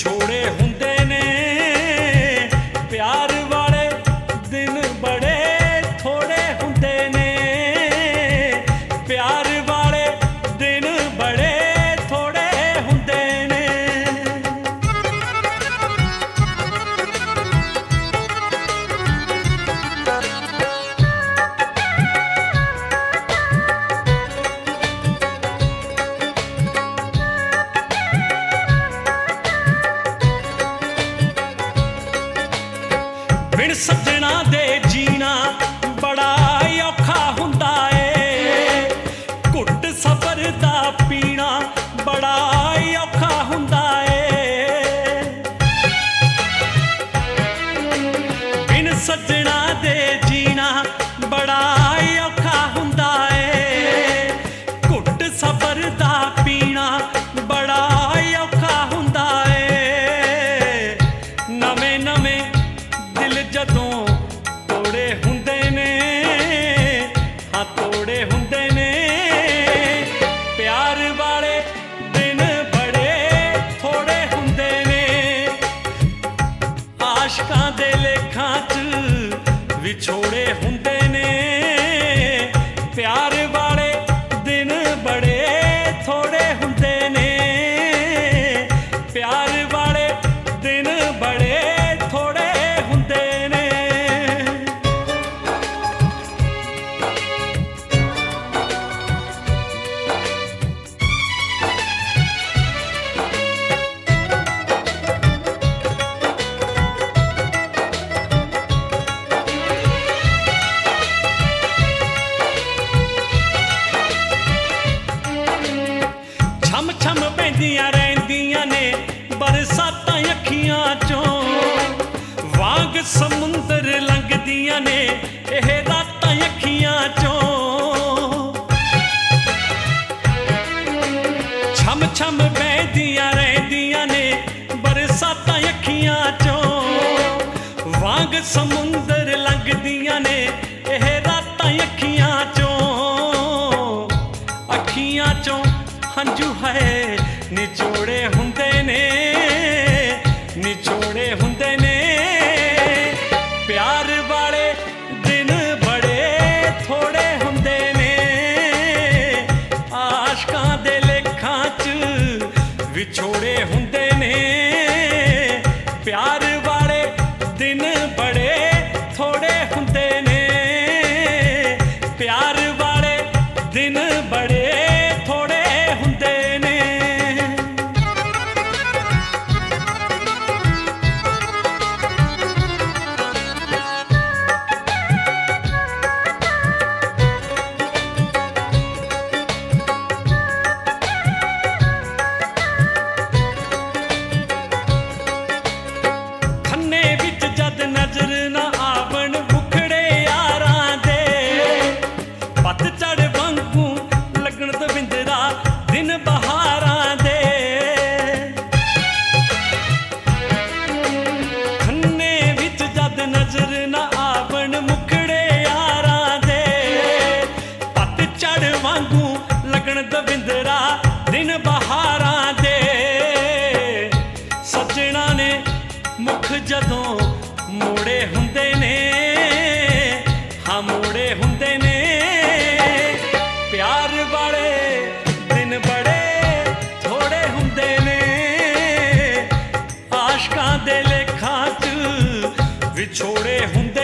ਵਿਛੋੜੇ ਹੁੰਦੇ ਨੇ। ਪਿਆਰ ਵਾਲੇ ਦਿਨ ਬੜੇ ਥੋੜੇ ਹੁੰਦੇ ਨੇ। ਪਿਆਰ ਵਾਲੇ ਦਿਨ ਬੜੇ ਥੋੜੇ ਹੁੰਦੇ ਨੇ। ਬਿਨ ਸੱਜਣਾ ਦੇ ਜੀਣਾ ਬੜਾ ਔਖਾ ਹੁੰਦਾ ਏ। ਘੁੱਟ ਸਬਰ ਦਾ ਪੀਣਾ ਬੜਾ ਔਖਾ ਹੁੰਦਾ ਏ। ਬਿਨ ਸੱਜਣਾ ਦੇ ਜੀਣਾ ਬੜਾ ਔਖਾ ਹੁੰਦਾ ਏ। ਘੁੱਟ ਸਬਰ ਦਾ ਪੀਣਾ ਬੜਾ ਔਖਾ ਹੁੰਦਾ ਏ। ਨਵੇਂ ਨਵੇਂ ਦਿਲ ਜਦੋਂ ਤੋੜੇ ਹੁੰਦੇ ਨੇ, ਹਾਂ ਤੋੜੇ ਹੁੰਦੇ ਨੇ। ਪਿਆਰ ਵਾਲੇ ਦਿਨ ਬੜੇ ਥੋੜੇ ਹੁੰਦੇ ਨੇ। ਆਸ਼ਕਾਂ ਦੇ ਲੇਖਾਂ 'ਚ ਵਿਛੋੜੇ ਹੁੰਦੇ ਨੇ। ਪਿਆਰ ਵਾਲੇ ਦਿਨ ਬੜੇ ਥੋੜੇ ਹੁੰਦੇ ਨੇ। ਪਿਆਰ ਵਾਲੇ ਦਿਨ ਬੜੇ ਥੋੜੇ ਹੁੰਦੇ ਨੇ। ਛਮ ਛਮ ਪੈਂਦੀਆਂ ਰਹਿੰਦੀਆਂ ਨੇ ਬਰਸਾਤਾਂ ਅੱਖੀਆਂ ਚੋਂ। ਵਾਂਗ ਸਮੁੰਦਰ ਲੰਘਦੀਆਂ ਨੇ ਇਹ ਰਾਤਾਂ ਅੱਖੀਆਂ ਚੋਂ। ਛਮ ਛਮ ਪੈਂਦੀਆਂ ਰਹਿੰਦੀਆਂ ਨੇ ਬਰਸਾਤਾਂ ਅੱਖੀਆਂ ਚੋਂ। ਵਾਂਗ ਸਮੁੰਦਰ ਲੰਘਦੀਆਂ ਨੇ ਇਹ ਰਾਤਾਂ ਅੱਖੀਆਂ ਚੋਂ। ਅੱਖੀਆਂ ਚੋਂ ਹੰਝੂ ਹੈ ਨਿਚੋੜੇ ਹੁੰਦੇ ਨੇ। ਨਿਚੋੜੇ ਹੁੰਦੇ ਨੇ। ਪਿਆਰ ਵਾਲੇ ਦਿਨ ਬੜੇ ਥੋੜੇ ਹੁੰਦੇ ਨੇ। ਆਸ਼ਕਾਂ ਦੇ ਲੇਖਾਂ 'ਚ ਵਿਛੋੜੇ ਹੁੰਦੇ ਨੇ। ਪਿਆਰ ਵਾਲੇ ਦਿਨ ਬੜੇ ਥੋੜੇ ਹੁੰਦੇ ਨੇ। ਪਿਆਰ ਵਾਲੇ ਦਿਨ ਬੜੇ ਥੋੜੇ ਹੁੰਦੇ ਨੇ। ਖੰਨੇ ਵਿੱਚ ਜਦ ਨਜ਼ਰ ਨਾ ਆਵਣ ਮੁਖੜੇ ਯਾਰਾਂ ਦੇ। ਪਤਝੜ ਵਾਂਗੂ ਲੱਗਣ ਦਵਿੰਦਰਾ ਦਿਨ ਬਹਾਰਾਂ ਦੇ। ਖੰਨੇ ਵਿੱਚ ਜਦ ਨਜ਼ਰ ਨਾ ਆਵਣ ਮੁਖੜੇ ਯਾਰਾਂ ਦੇ। ਪਤਝੜ ਵਾਂਗੂ ਲੱਗਣ ਦਵਿੰਦਰਾ ਦਿਨ ਬਹਾਰਾਂ ਦੇ। ਸੱਜਣਾ ਨੇ ਮੁਖ ਜਦੋਂ ਮੋੜੇ ਹੁੰਦੇ ਨੇ, ਹਾਂ ਮੋੜੇ ਹੁੰਦੇ ਨੇ। ਪਿਆਰ ਵਾਲੇ ਦਿਨ ਬੜੇ ਥੋੜੇ ਹੁੰਦੇ ਨੇ। ਆਸ਼ਕਾਂ ਦੇ ਲੇਖਾਂ 'ਚ ਵਿਛੋੜੇ ਹੁੰਦੇ